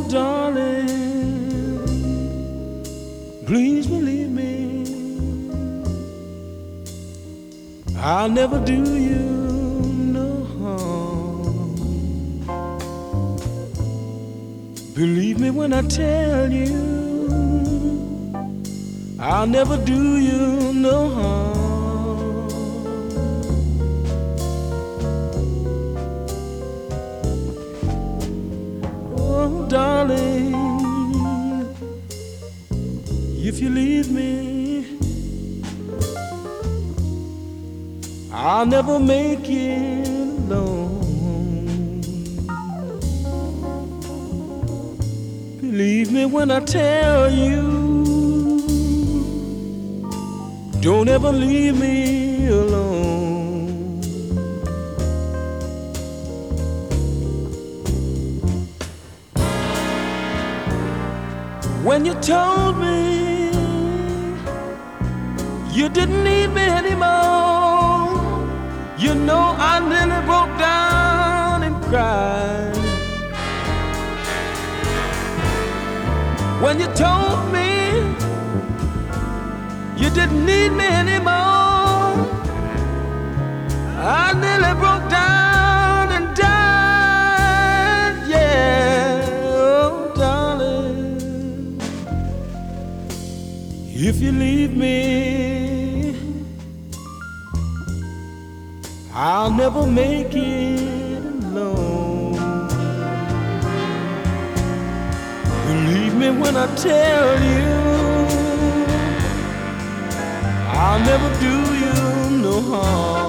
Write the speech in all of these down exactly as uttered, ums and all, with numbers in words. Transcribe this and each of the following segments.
darling, please believe me, I'll never do you no harm. Believe me when I tell you, I'll never do you no harm. Oh, darling, if you leave me, I'll never make it alone. Believe me when I tell you, don't ever leave me alone. When you told me you didn't need me anymore, you know I nearly broke down and cried. When you told me you didn't need me anymore, I nearly broke down and died. Yeah, oh darling, if you leave me, I'll never make it alone. Believe me when I tell you, I'll never do you no harm.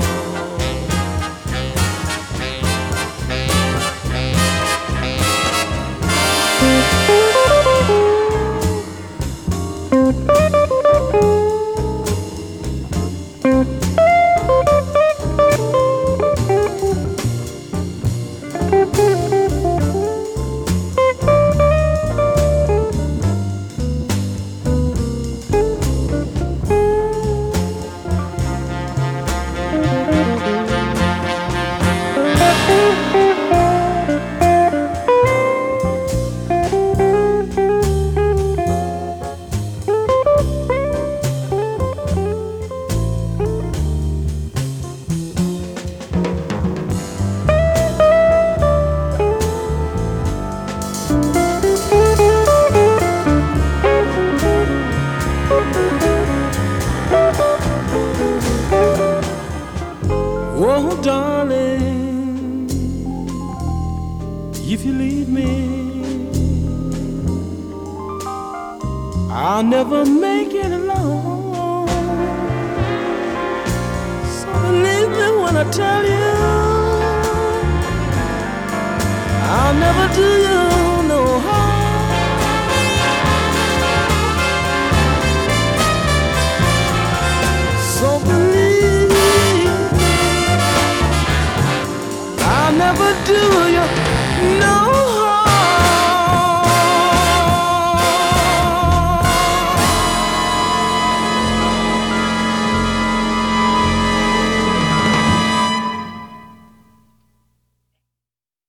Oh, darling, if you leave me, I'll never make it alone. So believe me when I tell you, I'll never do you no harm. So believe I'll never do you no harm.